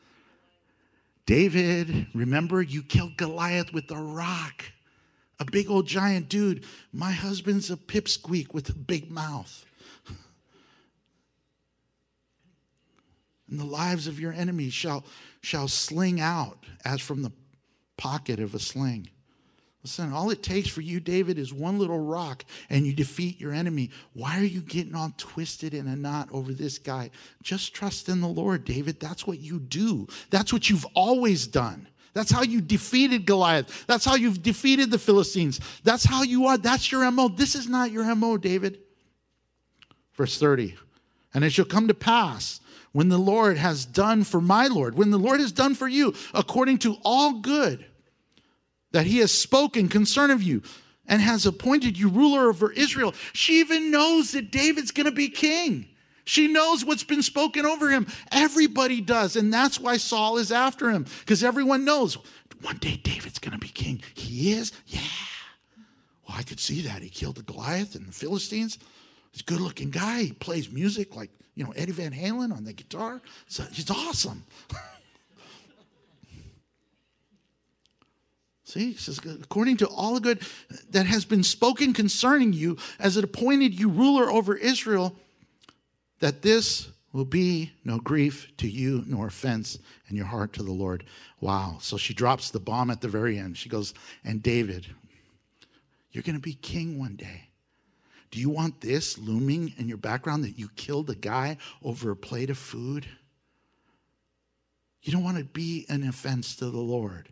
David, remember you killed Goliath with a rock. A big old giant dude. My husband's a pipsqueak with a big mouth. And the lives of your enemies shall, shall sling out as from the pocket of a sling. Listen, all it takes for you, David, is one little rock and you defeat your enemy. Why are you getting all twisted in a knot over this guy? Just trust in the Lord, David. That's what you do. That's what you've always done. That's how you defeated Goliath. That's how you've defeated the Philistines. That's how you are. That's your M O. This is not your M O, David. Verse thirty. And it shall come to pass when the Lord has done for my Lord, when the Lord has done for you, according to all good that he has spoken concerning you and has appointed you ruler over Israel. She even knows that David's going to be king. She knows what's been spoken over him. Everybody does. And that's why Saul is after him. Because everyone knows one day David's going to be king. He is? Yeah. Well, I could see that. He killed the Goliath and the Philistines. He's a good looking guy. He plays music like, you know, Eddie Van Halen on the guitar. So he's awesome. See, he says, according to all the good that has been spoken concerning you, as it appointed you ruler over Israel, that this will be no grief to you nor offense in your heart to the Lord. Wow. So she drops the bomb at the very end. She goes, and David, you're going to be king one day. Do you want this looming in your background that you killed a guy over a plate of food? You don't want to be an offense to the Lord.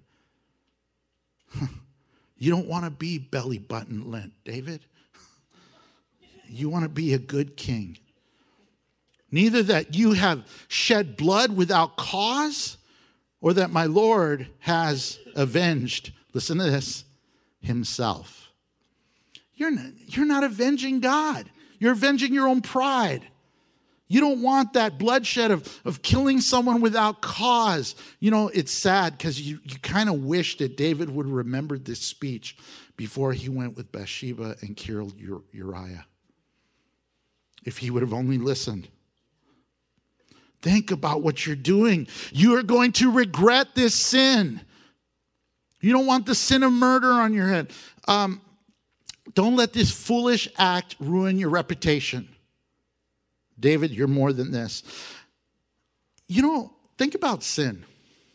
You don't want to be belly button lint, David. You want to be a good king. Neither that you have shed blood without cause, or that my Lord has avenged, listen to this, himself. You're not, you're not avenging God. You're avenging your own pride. You don't want that bloodshed of, of killing someone without cause. You know, it's sad because you, you kind of wish that David would have remembered this speech before he went with Bathsheba and killed Uriah. If he would have only listened. Think about what you're doing. You are going to regret this sin. You don't want the sin of murder on your head. Um, don't let this foolish act ruin your reputation. David, you're more than this. You know, think about sin.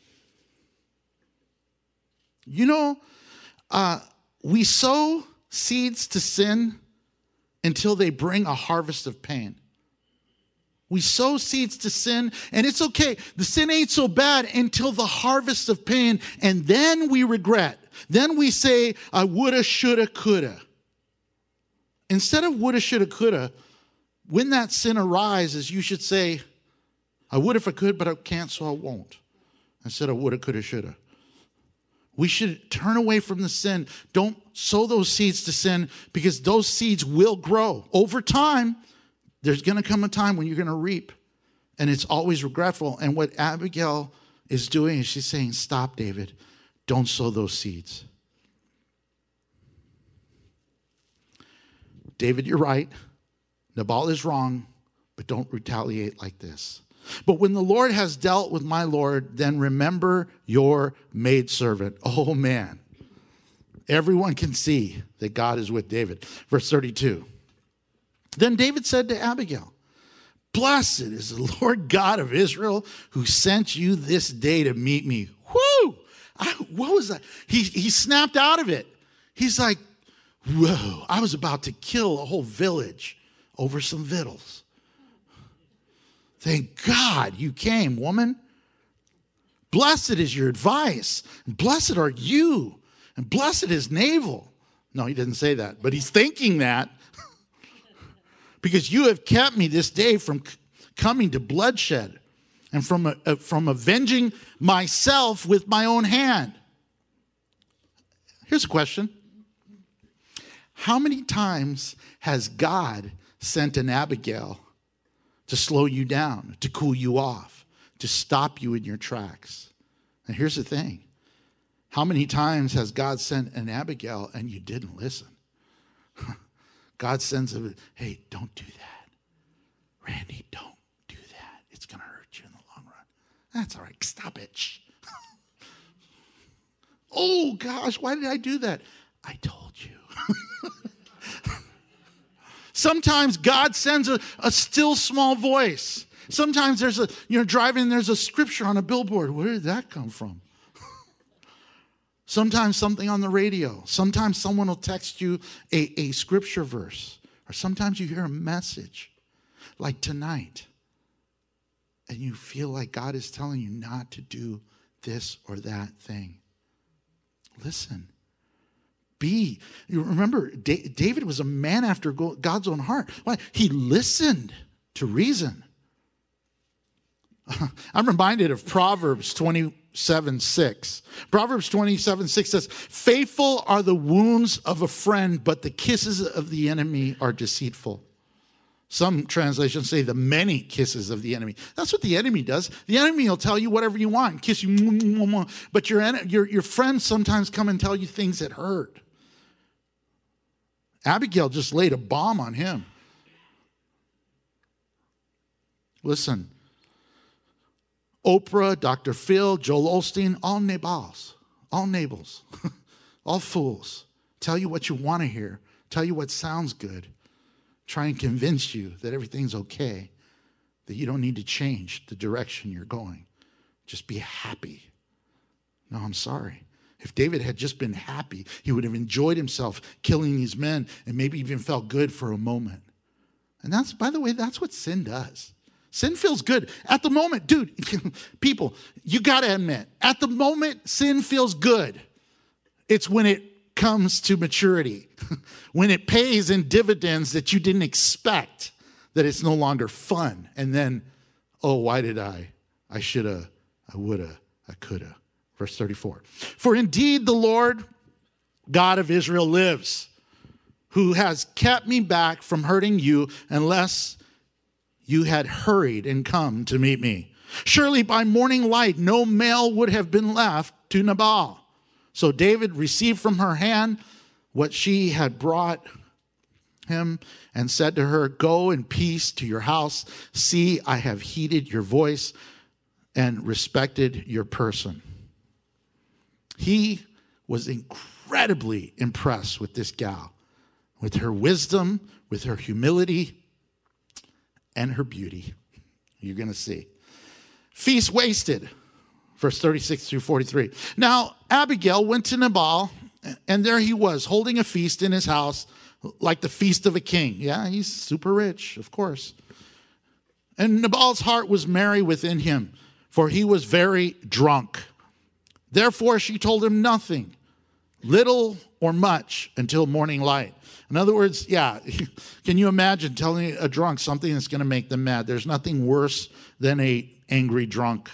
You know, uh, we sow seeds to sin until they bring a harvest of pain. We sow seeds to sin, and it's okay. The sin ain't so bad until the harvest of pain, and then we regret. Then we say, I woulda, shoulda, coulda. Instead of woulda, shoulda, coulda, when that sin arises, you should say, I would if I could, but I can't, so I won't. Instead of woulda, coulda, shoulda. We should turn away from the sin. Don't sow those seeds to sin, because those seeds will grow. Over time, there's going to come a time when you're going to reap, and it's always regretful. And what Abigail is doing is she's saying, stop, David. Don't sow those seeds. David, you're right. Nabal is wrong, but don't retaliate like this. But when the Lord has dealt with my Lord, then remember your maidservant. Oh, man. Everyone can see that God is with David. Verse thirty-two. Then David said to Abigail, blessed is the Lord God of Israel who sent you this day to meet me. Whoo! I, what was that? He, he snapped out of it. He's like, whoa, I was about to kill a whole village over some victuals. Thank God you came, woman. Blessed is your advice, and blessed are you, and blessed is Nabal. No, he didn't say that, but he's thinking that. Because you have kept me this day from c- coming to bloodshed and from, uh, uh, from avenging myself with my own hand. Here's a question. How many times has God sent an Abigail to slow you down, to cool you off, to stop you in your tracks? And here's the thing. How many times has God sent an Abigail and you didn't listen? God sends a, hey, don't do that. Randy, don't do that. It's going to hurt you in the long run. That's all right. Stop it. Shh. Oh, gosh, why did I do that? I told you. Sometimes God sends a, a still small voice. Sometimes there's a, you're driving and there's a scripture on a billboard. Where did that come from? Sometimes something on the radio. Sometimes someone will text you a, a scripture verse. Or sometimes you hear a message like tonight. And you feel like God is telling you not to do this or that thing. Listen. Be. You remember, David was a man after God's own heart. Why? He listened to reason. I'm reminded of Proverbs twenty-seven six. Proverbs twenty-seven six says, faithful are the wounds of a friend, but the kisses of the enemy are deceitful. Some translations say the many kisses of the enemy. That's what the enemy does. The enemy will tell you whatever you want and kiss you. But your, your, your friends sometimes come and tell you things that hurt. Abigail just laid a bomb on him. Listen. Oprah, Doctor Phil, Joel Osteen, all Nabals, all Nabals, all fools. Tell you what you want to hear. Tell you what sounds good. Try and convince you that everything's okay, that you don't need to change the direction you're going. Just be happy. No, I'm sorry. If David had just been happy, he would have enjoyed himself killing these men and maybe even felt good for a moment. And that's, by the way, that's what sin does. Sin feels good. At the moment, dude, people, you got to admit, at the moment, sin feels good. It's when it comes to maturity, when it pays in dividends that you didn't expect, that it's no longer fun. And then, oh, why did I? I should have, I would have, I could have. Verse thirty-four. For indeed the Lord God of Israel lives, who has kept me back from hurting you unless you had hurried and come to meet me. Surely by morning light no male would have been left to Nabal. So David received from her hand what she had brought him and said to her, go in peace to your house. See, I have heeded your voice and respected your person. He was incredibly impressed with this gal, with her wisdom, with her humility, and her beauty. You're going to see. Feast wasted. Verse thirty-six through forty-three. Now, Abigail went to Nabal, and there he was, holding a feast in his house, like the feast of a king. Yeah, he's super rich, of course. And Nabal's heart was merry within him, for he was very drunk. Therefore, she told him nothing, little or much, until morning light. In other words, yeah, can you imagine telling a drunk something that's going to make them mad? There's nothing worse than an angry drunk.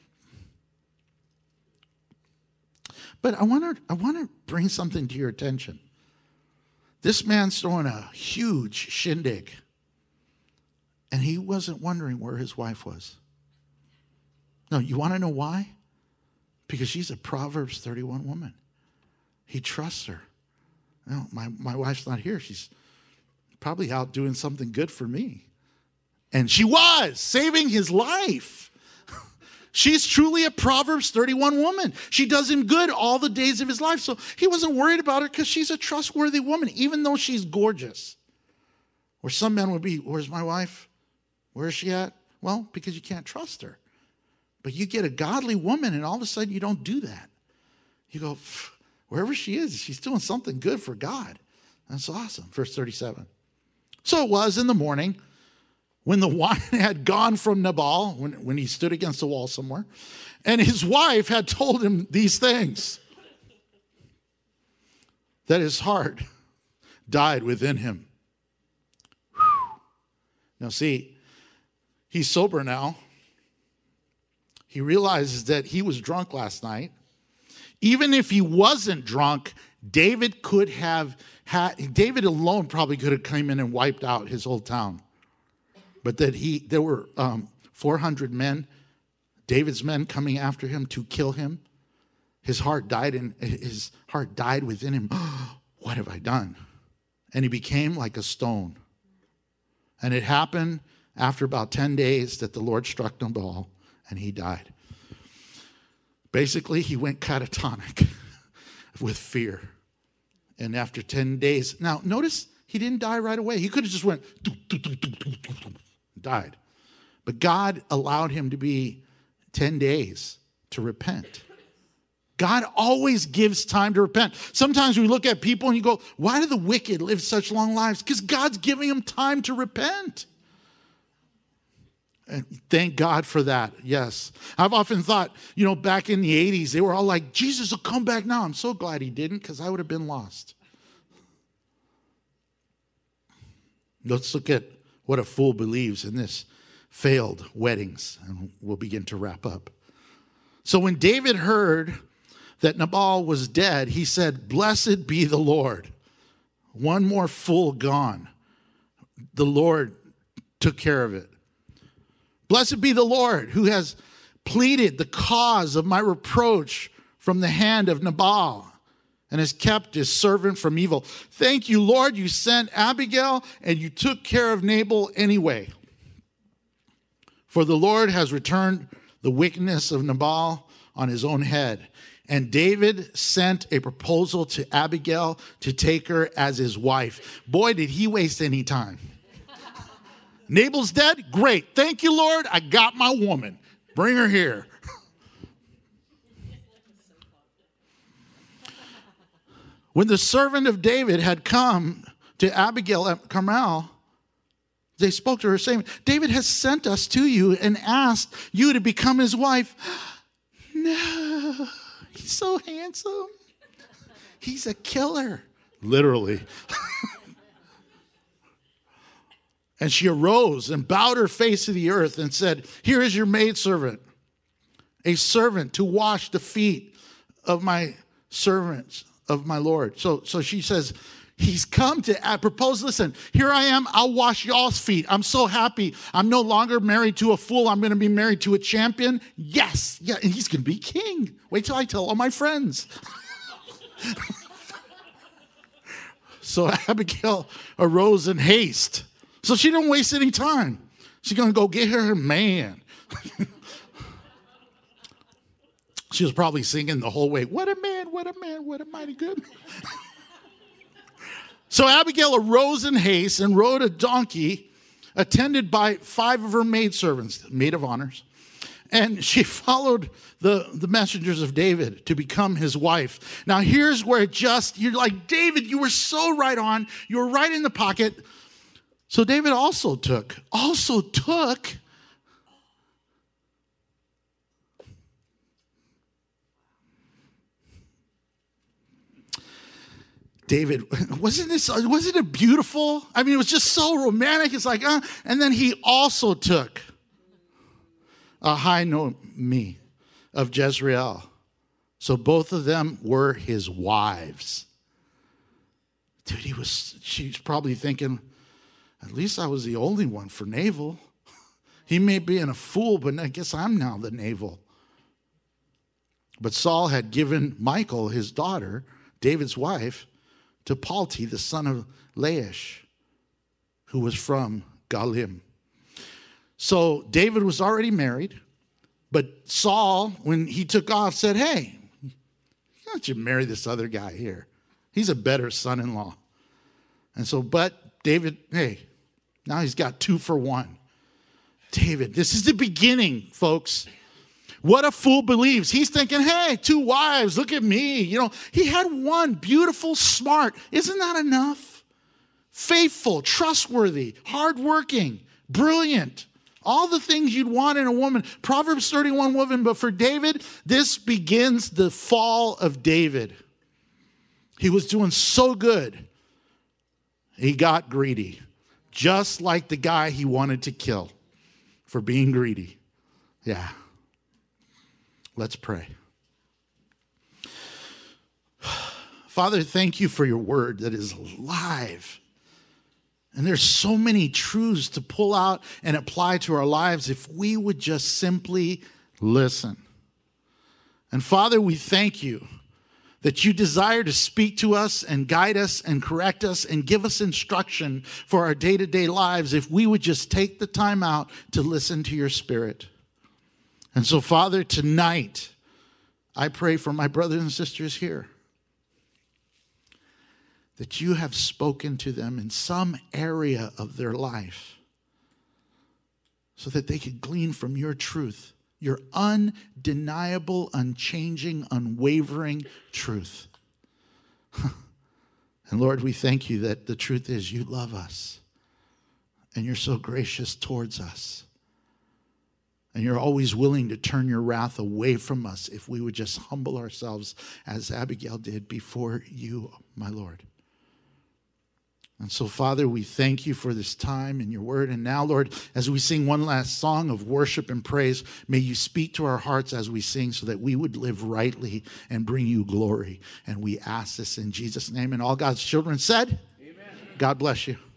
But I want to I want to bring something to your attention. This man's throwing a huge shindig, and he wasn't wondering where his wife was. No, you want to know why? Because she's a Proverbs thirty-one woman. He trusts her. No, my, my wife's not here. She's probably out doing something good for me. And she was saving his life. She's truly a Proverbs thirty-one woman. She does him good all the days of his life. So he wasn't worried about her because she's a trustworthy woman, even though she's gorgeous. Where some men would be, where's my wife? Where is she at? Well, because you can't trust her. But you get a godly woman and all of a sudden you don't do that. You go, wherever she is, she's doing something good for God. That's awesome. Verse thirty-seven. So it was in the morning when the wine had gone from Nabal, when, when he stood against the wall somewhere, and his wife had told him these things, that his heart died within him. Whew. Now see, he's sober now. He realizes that he was drunk last night. Even if he wasn't drunk, David could have had, David alone probably could have come in and wiped out his whole town. But that he, there were um, four hundred men, David's men coming after him to kill him. His heart died in, his heart died within him. What have I done? And he became like a stone. And it happened after about ten days that the Lord struck Nabal and he died. Basically, he went catatonic with fear. And after ten days, now notice he didn't die right away. He could have just went, doo, doo, doo, doo, doo, doo, died. But God allowed him to be ten days to repent. God always gives time to repent. Sometimes we look at people and you go, why do the wicked live such long lives? Because God's giving them time to repent. And thank God for that. Yes. I've often thought, you know, back in the eighties, they were all like, Jesus will come back now. I'm so glad he didn't, because I would have been lost. Let's look at what a fool believes in this failed weddings, and we'll begin to wrap up. So when David heard that Nabal was dead, he said, blessed be the Lord. One more fool gone. The Lord took care of it. Blessed be the Lord who has pleaded the cause of my reproach from the hand of Nabal and has kept his servant from evil. Thank you, Lord, you sent Abigail and you took care of Nabal anyway. For the Lord has returned the wickedness of Nabal on his own head. And David sent a proposal to Abigail to take her as his wife. Boy, did he waste any time. Nabal's dead? Great. Thank you, Lord. I got my woman. Bring her here. When the servant of David had come to Abigail at Carmel, they spoke to her saying, David has sent us to you and asked you to become his wife. No, he's so handsome. He's a killer. Literally. And she arose and bowed her face to the earth and said, here is your maidservant, a servant to wash the feet of my servants, of my Lord. So, so she says, he's come to uh, propose, listen, here I am, I'll wash y'all's feet. I'm so happy. I'm no longer married to a fool. I'm going to be married to a champion. Yes. Yeah, and he's going to be king. Wait till I tell all my friends. So Abigail arose in haste. So she didn't waste any time. She's going to go get her man. She was probably singing the whole way, what a man, what a man, what a mighty good man. So Abigail arose in haste and rode a donkey attended by five of her maidservants, maid of honors. And she followed the, the messengers of David to become his wife. Now here's where it just, you're like, David, you were so right on. You were right in the pocket. So David also took, also took David, wasn't this, wasn't it beautiful? I mean, it was just so romantic. It's like, uh, and then he also took Ahinoam of Jezreel. So both of them were his wives. Dude, he was, she's probably thinking, at least I was the only one for navel. He may be in a fool, but I guess I'm now the navel. But Saul had given Michal, his daughter, David's wife, to Palti, the son of Laish, who was from Galim. So David was already married, but Saul, when he took off, said, hey, why don't you marry this other guy here? He's a better son-in-law. And so, but David, hey, now he's got two for one. David, this is the beginning, folks. What a fool believes. He's thinking, hey, two wives, look at me. You know, he had one, beautiful, smart. Isn't that enough? Faithful, trustworthy, hardworking, brilliant. All the things you'd want in a woman. Proverbs thirty-one woman, but for David, this begins the fall of David. He was doing so good. He got greedy, just like the guy he wanted to kill for being greedy. Yeah. Let's pray. Father, thank you for your word that is alive. And there's so many truths to pull out and apply to our lives if we would just simply listen. And Father, we thank you that you desire to speak to us and guide us and correct us and give us instruction for our day-to-day lives if we would just take the time out to listen to your Spirit. And so, Father, tonight, I pray for my brothers and sisters here that you have spoken to them in some area of their life so that they could glean from your truth, your undeniable, unchanging, unwavering truth. And Lord, we thank you that the truth is you love us and you're so gracious towards us. And you're always willing to turn your wrath away from us if we would just humble ourselves as Abigail did before you, my Lord. And so, Father, we thank you for this time in your word. And now, Lord, as we sing one last song of worship and praise, may you speak to our hearts as we sing so that we would live rightly and bring you glory. And we ask this in Jesus' name. And all God's children said, amen. God bless you.